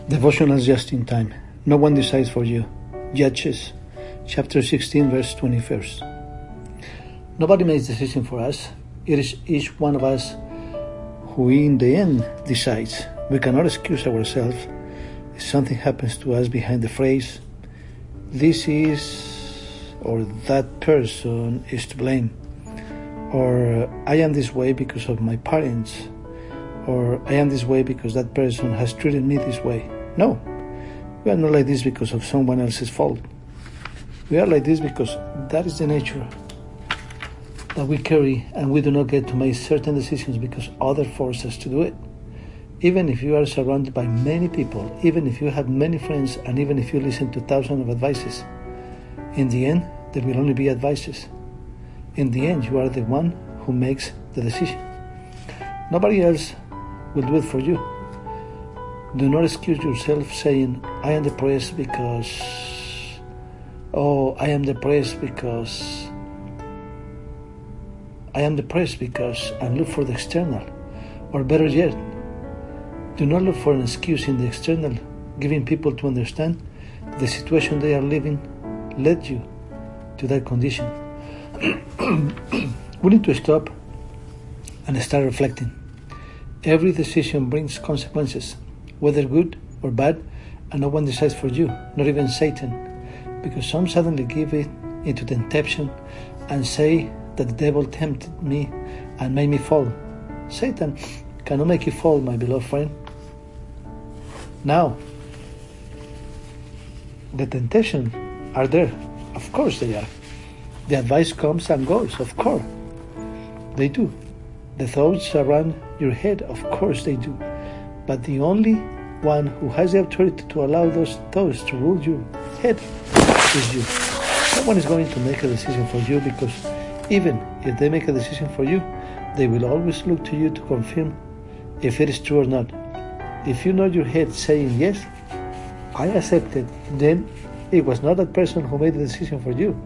Devotionals just in time. No one decides for you. Judges, chapter 16, verse 21. Nobody makes decision for us. It is each one of us who in the end decides. We cannot excuse ourselves if something happens to us behind the phrase, this is or that person is to blame, or I am this way because of my parents, or I am this way because that person has treated me this way. No, we are not like this because of someone else's fault. We are like this because that is the nature that we carry, and we do not get to make certain decisions because others force us to do it. Even if you are surrounded by many people, even if you have many friends, and even if you listen to thousands of advices, in the end, there will only be advices. In the end, you are the one who makes the decision. Nobody else will do it for you. Do not excuse yourself saying, I am depressed because, I am depressed because, and look for the external. Or better yet, do not look for an excuse in the external, giving people to understand the situation they are living led you to that condition. We need to stop and start reflecting. Every decision brings consequences, whether good or bad, and no one decides for you, not even Satan, because some suddenly give it into temptation and say that the devil tempted me and made me fall. Satan cannot make you fall, my beloved friend. Now, the temptations are there. Of course they are. The advice comes and goes. Of course they do. The thoughts around your head, of course they do. But the only one who has the authority to allow those thoughts to rule your head is you. No one is going to make a decision for you, because even if they make a decision for you, they will always look to you to confirm if it is true or not. If you know your head saying, yes, I accept it, then it was not that person who made the decision for you.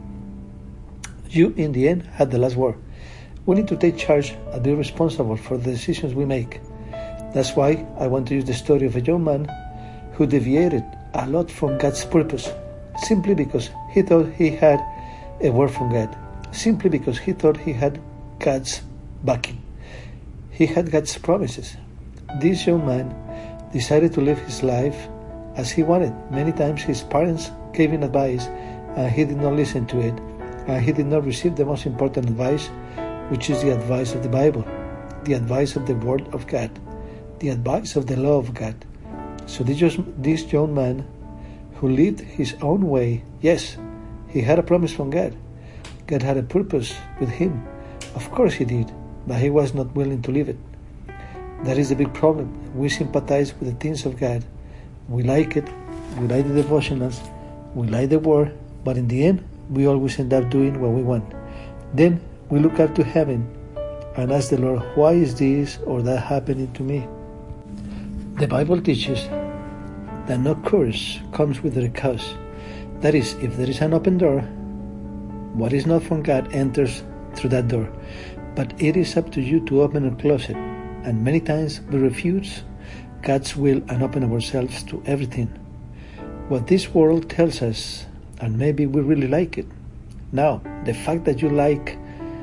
You, in the end, had the last word. We need to take charge and be responsible for the decisions we make. That's why I want to use the story of a young man who deviated a lot from God's purpose, simply because he thought he had a word from God, simply because he thought he had God's backing. He had God's promises. This young man decided to live his life as he wanted. Many times his parents gave him advice, and he did not listen to it, and he did not receive the most important advice, which is the advice of the Bible, the advice of the Word of God, the advice of the law of God. So this young man who lived his own way, yes, he had a promise from God. God had a purpose with him. Of course he did, but he was not willing to live it. That is the big problem. We sympathize with the things of God. We like it, we like the devotionals, we like the Word, but in the end, we always end up doing what we want. Then we look up to heaven and ask the Lord, why is this or that happening to me? The Bible teaches that no curse comes with a cause. That is, if there is an open door, what is not from God enters through that door. But it is up to you to open or close it. And many times we refuse God's will and open ourselves to everything, what this world tells us, and maybe we really like it. Now, the fact that you like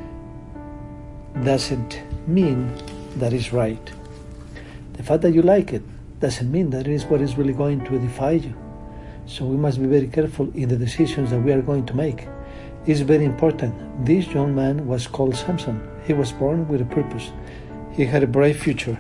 doesn't mean that is right. The fact that you like it doesn't mean that it is what is really going to edify you. So we must be very careful in the decisions that we are going to make. It's very important. This young man was called Samson. He was born with a purpose. He had a bright future.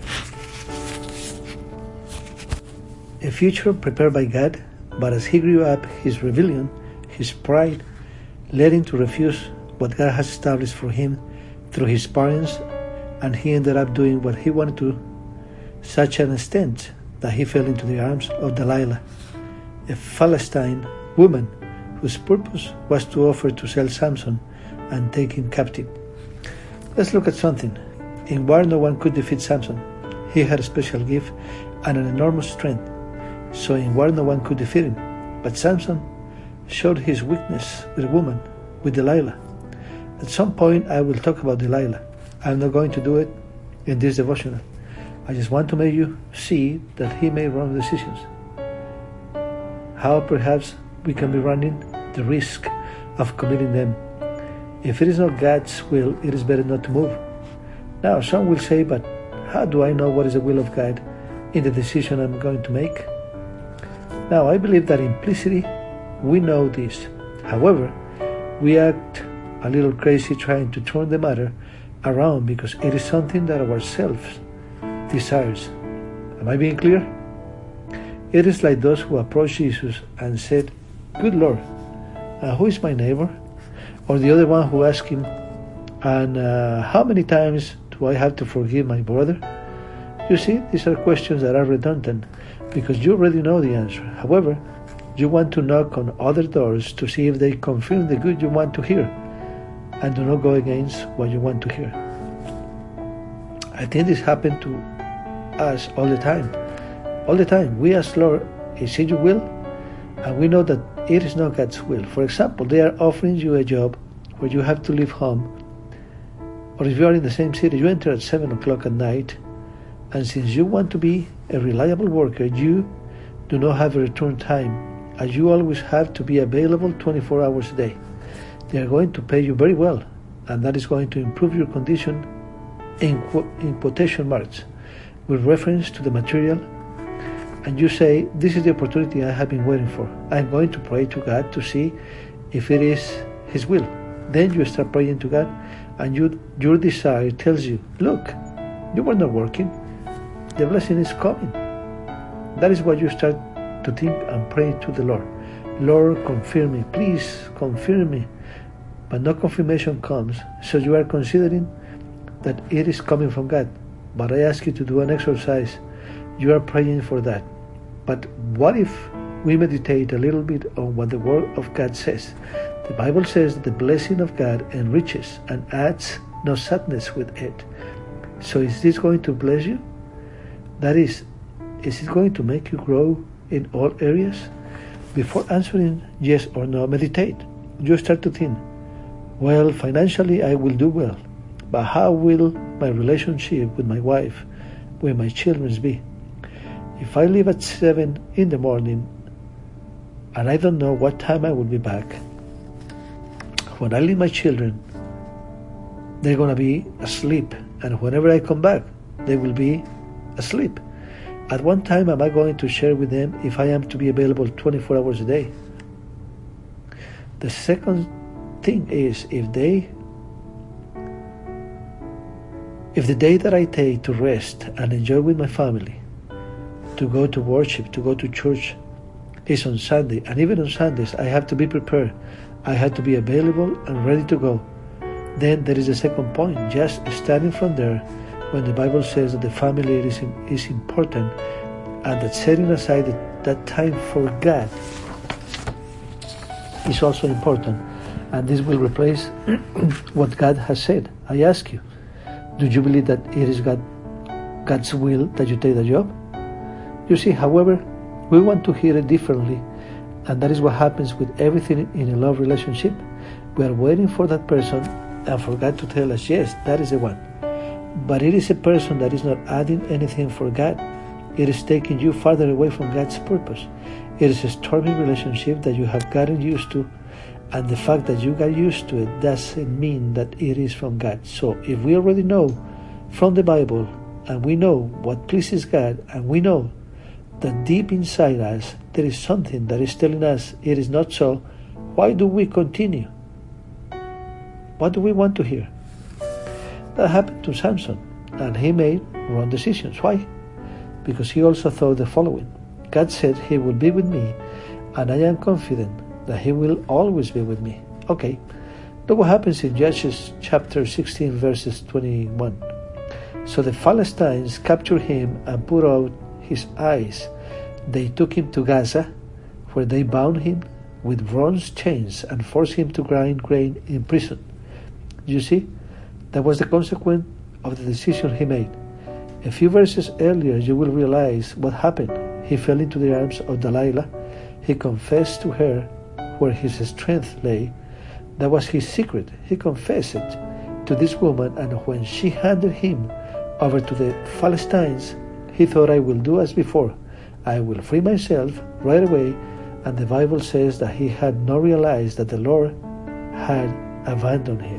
A future prepared by God, but as he grew up, his rebellion, his pride, led him to refuse what God has established for him through his parents, and he ended up doing what he wanted to, such an extent that he fell into the arms of Delilah, a Philistine woman whose purpose was to offer to sell Samson and take him captive. Let's look at something. In war, no one could defeat Samson. He had a special gift and an enormous strength. So in war, no one could defeat him. But Samson showed his weakness with a woman, with Delilah. At some point, I will talk about Delilah. I'm not going to do it in this devotional. I just want to make you see that he made wrong decisions. How perhaps we can be running the risk of committing them. If it is not God's will, it is better not to move. Now, some will say, but how do I know what is the will of God in the decision I'm going to make? Now, I believe that implicitly we know this. However, we act a little crazy trying to turn the matter around because it is something that ourselves desires. Am I being clear? It is like those who approached Jesus and said, "Good Lord, who is my neighbor?" Or the other one who asked him, "And how many times do I have to forgive my brother?" You see, these are questions that are redundant because you already know the answer. However, you want to knock on other doors to see if they confirm the good you want to hear and do not go against what you want to hear. I think this happened to us all the time. All the time, we ask, "Lord, is it your will?" And we know that it is not God's will. For example, they are offering you a job where you have to leave home. Or if you are in the same city, you enter at 7 o'clock at night. And since you want to be a reliable worker, you do not have a return time, as you always have to be available 24 hours a day. They are going to pay you very well, and that is going to improve your condition in quotation marks with reference to the material. And you say, "This is the opportunity I have been waiting for. I'm going to pray to God to see if it is His will." Then you start praying to God, and your desire tells you, "Look, you were not working. The blessing is coming." That is what you start to think and pray to the Lord. "Lord, confirm me. Please confirm me." But no confirmation comes, so you are considering that it is coming from God. But I ask you to do an exercise. You are praying for that. But what if we meditate a little bit on what the Word of God says? The Bible says that the blessing of God enriches and adds no sadness with it. So is this going to bless you? That is it going to make you grow in all areas? Before answering yes or no, meditate. You start to think, well, financially I will do well, but how will my relationship with my wife, with my children be? If I leave at 7 in the morning and I don't know what time I will be back, when I leave my children, they're going to be asleep, and whenever I come back, they will be asleep. At one time, am I going to share with them if I am to be available 24 hours a day? The second thing is, if the day that I take to rest and enjoy with my family, to go to worship, to go to church, is on Sunday, and even on Sundays, I have to be prepared. I have to be available and ready to go. Then there is the second point, just starting from there, when the Bible says that the family is important, and that setting aside that time for God is also important. And this will replace what God has said. I ask you, do you believe that it is God's will that you take the job? You see, however, we want to hear it differently, and that is what happens with everything in a love relationship. We are waiting for that person and for God to tell us, yes, that is the one. But it is a person that is not adding anything for God. It is taking you farther away from God's purpose. It is a stormy relationship that you have gotten used to, and the fact that you got used to it doesn't mean that it is from God. So if we already know from the Bible, and we know what pleases God, and we know that deep inside us there is something that is telling us it is not so, why do we continue? What do we want to hear? That happened to Samson, and he made wrong decisions. Why? Because he also thought the following: God said He will be with me, and I am confident that He will always be with me. Okay, look what happens in Judges chapter 16, verses 21. So the Philistines captured him and put out his eyes. They took him to Gaza, where they bound him with bronze chains and forced him to grind grain in prison. You see, that was the consequence of the decision he made. A few verses earlier, you will realize what happened. He fell into the arms of Delilah. He confessed to her where his strength lay. That was his secret. He confessed it to this woman, and when she handed him over to the Philistines, he thought, I will do as before. I will free myself right away. And the Bible says that he had not realized that the Lord had abandoned him.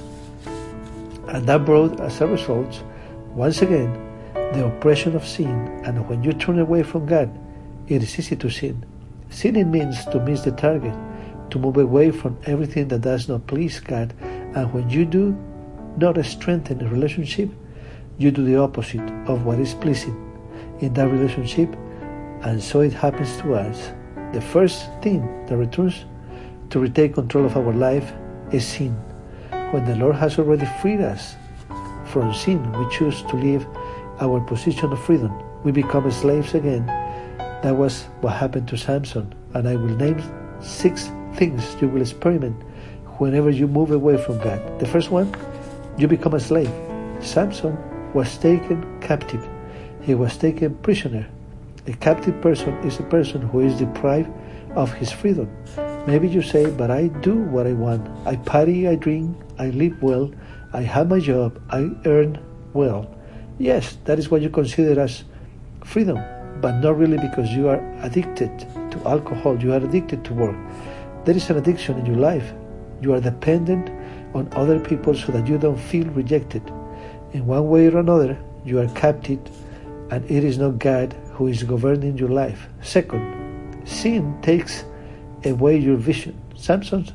And that brought as a result, once again, the oppression of sin. And when you turn away from God, it is easy to sin. Sinning means to miss the target, to move away from everything that does not please God. And when you do not strengthen a relationship, you do the opposite of what is pleasing in that relationship. And so it happens to us. The first thing that returns to retake control of our life is sin. When the Lord has already freed us from sin, we choose to leave our position of freedom. We become slaves again. That was what happened to Samson. And I will name 6 things you will experiment whenever you move away from God. The first one, you become a slave. Samson was taken captive. He was taken prisoner. A captive person is a person who is deprived of his freedom. Maybe you say, but I do what I want. I party, I drink, I live well, I have my job, I earn well. Yes, that is what you consider as freedom, but not really, because you are addicted to alcohol, you are addicted to work. There is an addiction in your life. You are dependent on other people so that you don't feel rejected. In one way or another, you are captive, and it is not God who is governing your life. Second, sin takes away your vision. Samson's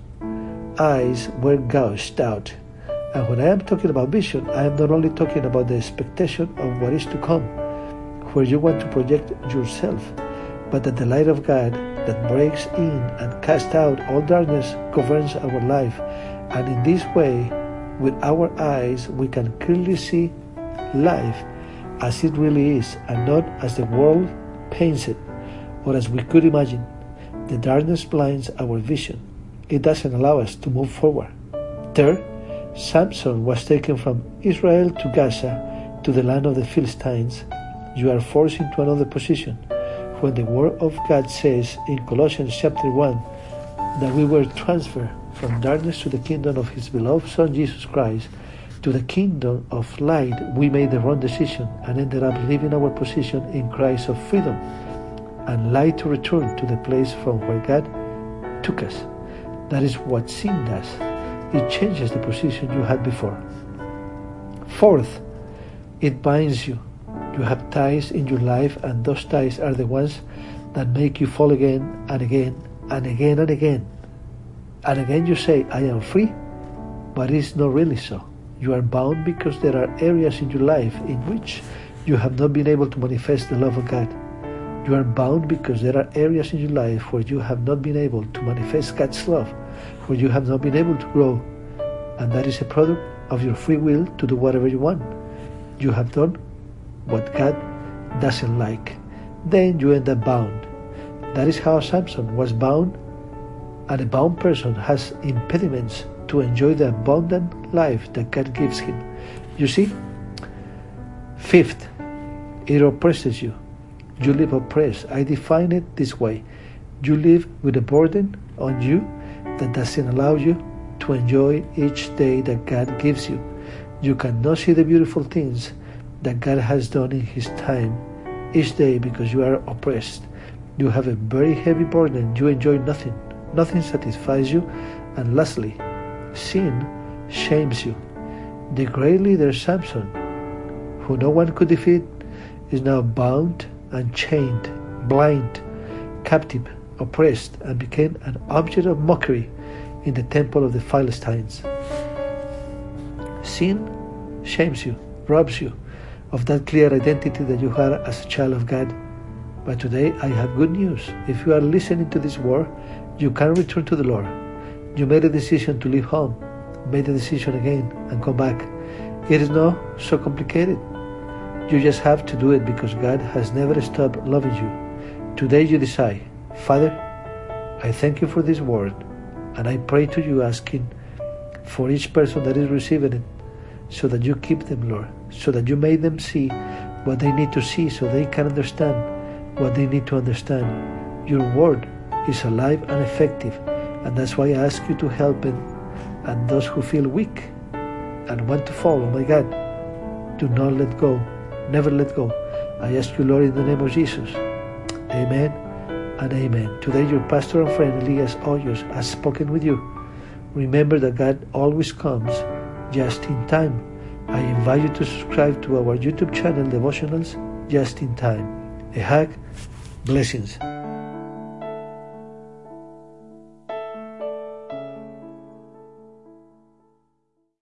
eyes were gouged out. And when I am talking about vision, I am not only talking about the expectation of what is to come, where you want to project yourself, but that the light of God that breaks in and casts out all darkness governs our life. And in this way, with our eyes, we can clearly see life as it really is, and not as the world paints it, or as we could imagine. The darkness blinds our vision. It doesn't allow us to move forward. Third, Samson was taken from Israel to Gaza, to the land of the Philistines. You are forced into another position. When the Word of God says in Colossians chapter 1 that we were transferred from darkness to the kingdom of His beloved Son Jesus Christ, to the kingdom of light, we made the wrong decision and ended up leaving our position in Christ of freedom and light to return to the place from where God took us. That is what sin does. It changes the position you had before. Fourth, it binds you. You have ties in your life, and those ties are the ones that make you fall again and again and again and again. And again you say, I am free, but it's not really so. You are bound because there are areas in your life in which you have not been able to manifest the love of God. You are bound because there are areas in your life where you have not been able to manifest God's love, where you have not been able to grow. And that is a product of your free will to do whatever you want. You have done what God doesn't like. Then you end up bound. That is how Samson was bound, and a bound person has impediments to enjoy the abundant life that God gives him. You see? Fifth, it oppresses you. You live oppressed. I define it this way. You live with a burden on you that doesn't allow you to enjoy each day that God gives you. You cannot see the beautiful things that God has done in His time each day because you are oppressed. You have a very heavy burden. You enjoy nothing. Nothing satisfies you. And lastly, sin shames you. The great leader Samson, who no one could defeat, is now bound and chained, blind, captive, oppressed, and became an object of mockery in the temple of the Philistines. Sin shames you, robs you of that clear identity that you had as a child of God. But today I have good news. If you are listening to this word, you can return to the Lord. You made a decision to leave home, made a decision again and come back. It is not so complicated. You just have to do it because God has never stopped loving you. Today you decide, Father, I thank you for this word, and I pray to you asking for each person that is receiving it, so that you keep them, Lord, so that you make them see what they need to see, so they can understand what they need to understand. Your word is alive and effective, and that's why I ask you to help them and those who feel weak and want to fall, oh my God, Do not let go. Never let go. I ask you, Lord, in the name of Jesus. Amen and amen. Today, your pastor and friend, Elias Hoyos, has spoken with you. Remember that God always comes just in time. I invite you to subscribe to our YouTube channel, Devotionals Just in Time. A hug. Blessings.